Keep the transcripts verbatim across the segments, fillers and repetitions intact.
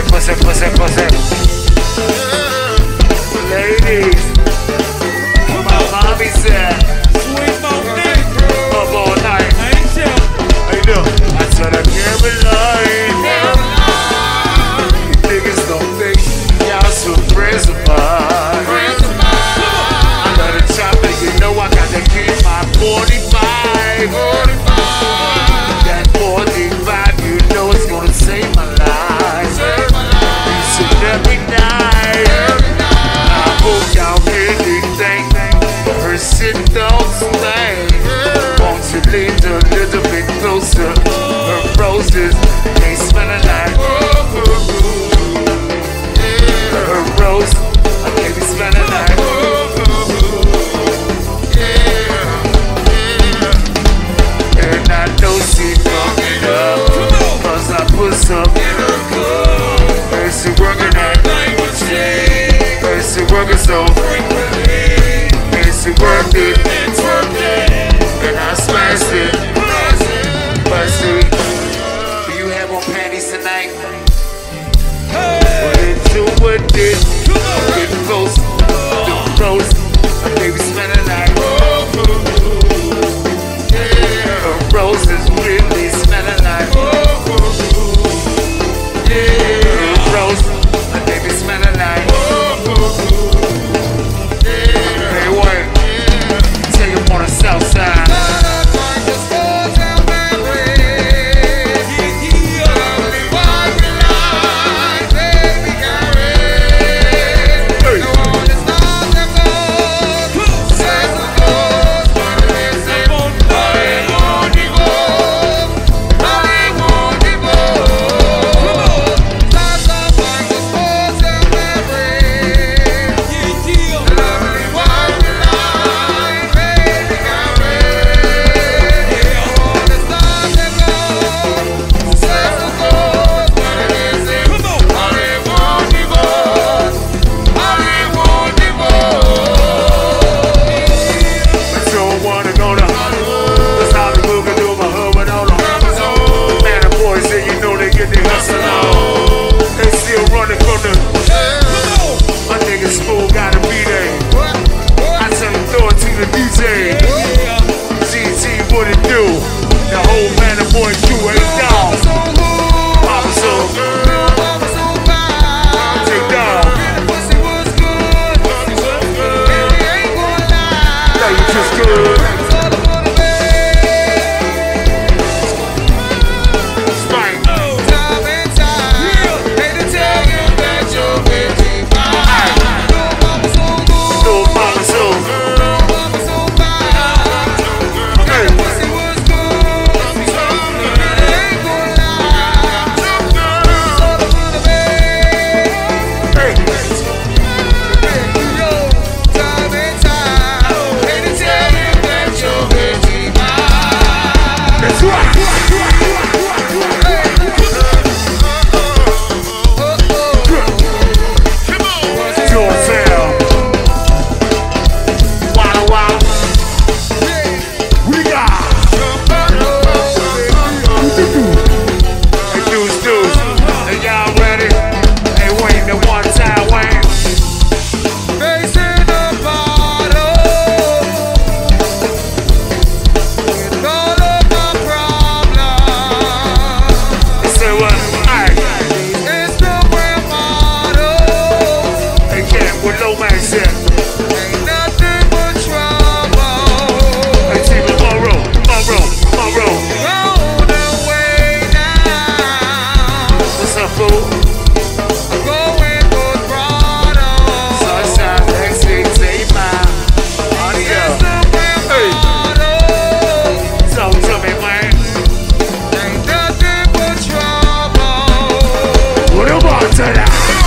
pussy, pussy, pussy. Ladies, my mommy said, Sweet Monet. up all night. I ain't chill. How you doing? I said I can't be lying. You niggas don't think y'all some friends of mine. I got a chopper, you know I got to keep my forty-five. That forty-five, you know it's gonna save my life. Each and every night. I hope y'all really think her shit don't stink. Won't you lean a little bit closer? Her roses, they smelling like her rose, they be smelling like. And I know she fucking up, cause I put some in her cup. And she working at and she working so frequently. And she worked it, and I smashed it. But see, do you have on panties tonight? Put it to a dick, get close, the rose, my baby smelling like her rose is really smelling like her rose, my baby smelling like. Hey, wait, take him on the south side.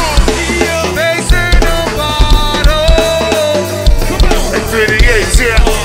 Yeah.